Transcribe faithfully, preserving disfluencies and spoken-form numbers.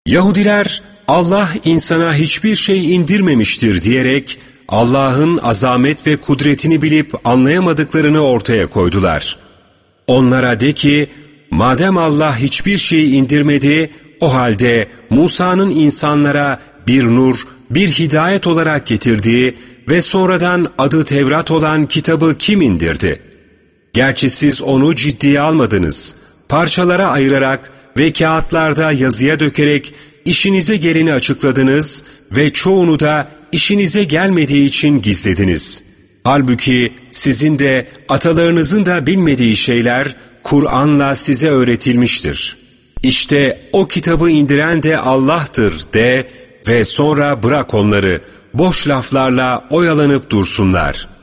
Yahudiler, Allah insana hiçbir şey indirmemiştir diyerek, Allah'ın azamet ve kudretini bilip anlayamadıklarını ortaya koydular. Onlara de ki, madem Allah hiçbir şey indirmedi, o halde Musa'nın insanlara bir nur, bir hidayet olarak getirdiği ve sonradan adı Tevrat olan kitabı kim indirdi? Gerçi siz onu ciddiye almadınız. Parçalara ayırarak ve kağıtlarda yazıya dökerek işinize geleni açıkladınız ve çoğunu da işinize gelmediği için gizlediniz. Halbuki sizin de atalarınızın da bilmediği şeyler Kur'an'la size öğretilmiştir. İşte o kitabı indiren de Allah'tır de ve sonra bırak onları boş laflarla oyalanıp dursunlar.